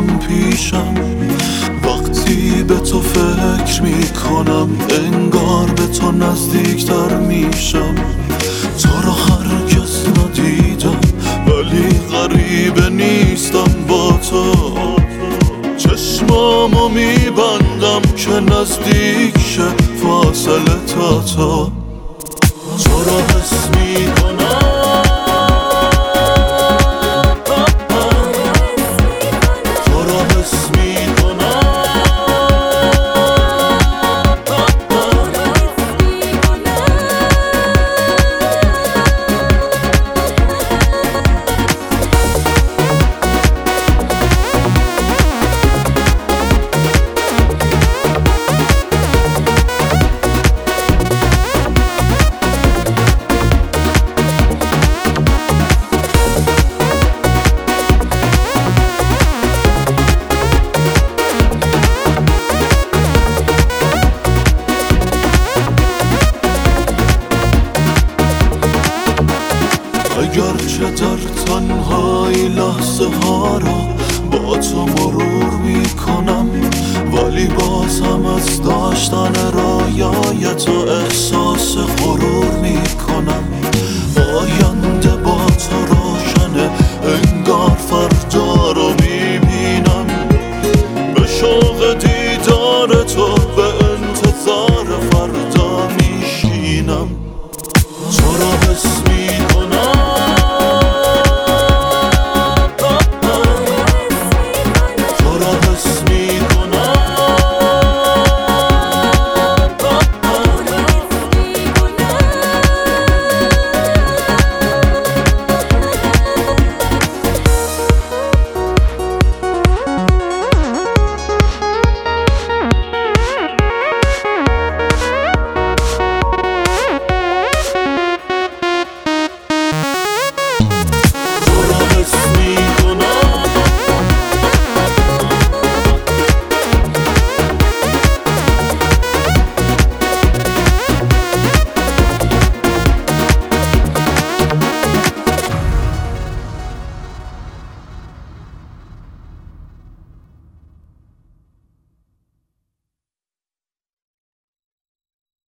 میکنم پیشم. وقتی به تو فکر میکنم انگار به تو نزدیکتر میشم. تو رو هرگز ندیدم ولی غریبه نیستم با تو. چشمامو میبندم که نزدیک شه فاصله تا تو. تو رو حس میکنم، تو رو حس میکنم. اگرچه در تنهایی لحظه ها را با تو مرور میکنم، ولی باز هم از داشتن رویای تو احساس غرور میکنم. آینده با تو